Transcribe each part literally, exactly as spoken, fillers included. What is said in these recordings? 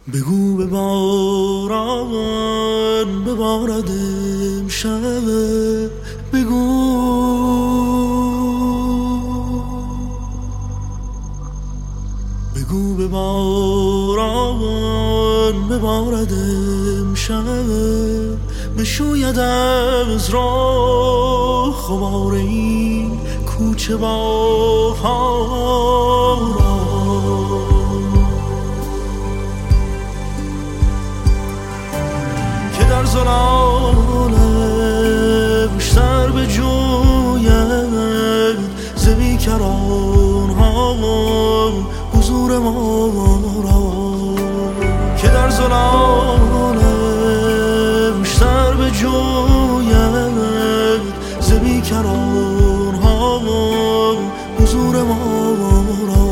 بگو به باران ببارد امشب، بگو بگو به باران ببارد امشب، بشوید از راه خمار این کوچه بهار را، که در ظلالش سر به جوید ز بیکران ها حضور ما را، که در ظلالش سر به جوید ز بیکران ها حضور ما را،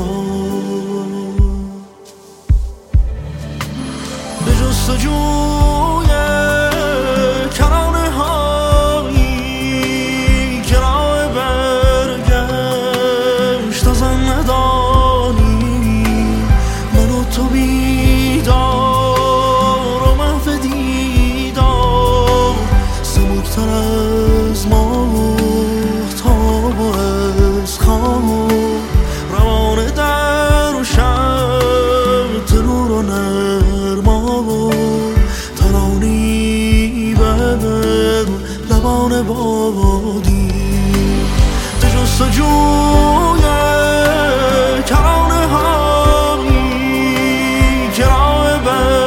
به جستجوی کرانه هایی که راه برگشت از آن ندانی، من و تو بیدار و محو دیدار، سبکتر از ماهتاب و از خواب، روانه در و شب تنور و نرما و ترانی بر لبان بادی، به جستجوی کرانه هایی که راه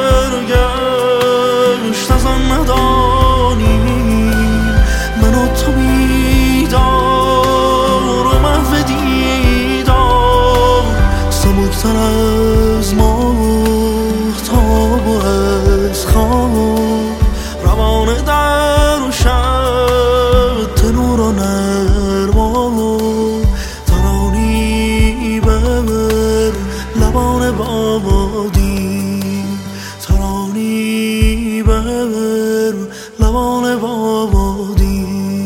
برگشت از آن ندانی، من و تو بیدار و محو دیدار، سبکتر از ماهتاب و از خواب، روانه در و شب تنور و نرما و ترانی بر لبان بادی، ترانی بر لبان بادی.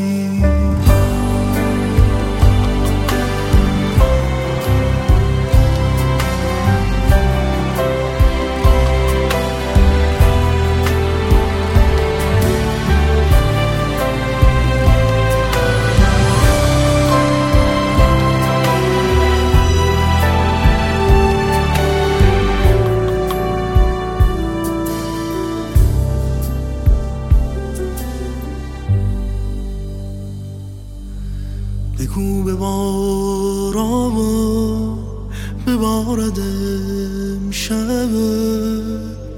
بگو به باران ببارد امشب،